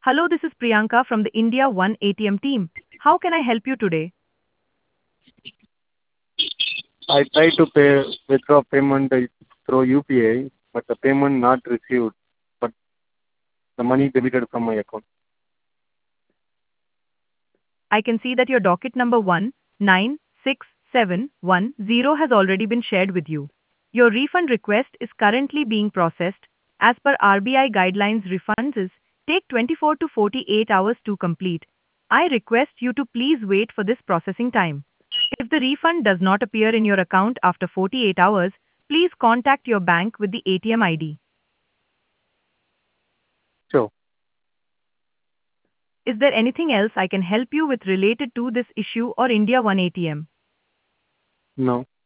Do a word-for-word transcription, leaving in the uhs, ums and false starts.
Hello, this is Priyanka from the India One A T M team. How can I help you today? I tried to pay withdraw payment uh, through U P I, but the payment not received, but the money debited from my account. I can see that your docket number one nine six seven one zero has already been shared with you. Your refund request is currently being processed. As per R B I guidelines, refunds is take twenty-four to forty-eight hours to complete. I request you to please wait for this processing time. If the refund does not appear in your account after forty-eight hours, please contact your bank with the A T M I D. Sure. Is there anything else I can help you with related to this issue or India One A T M? No.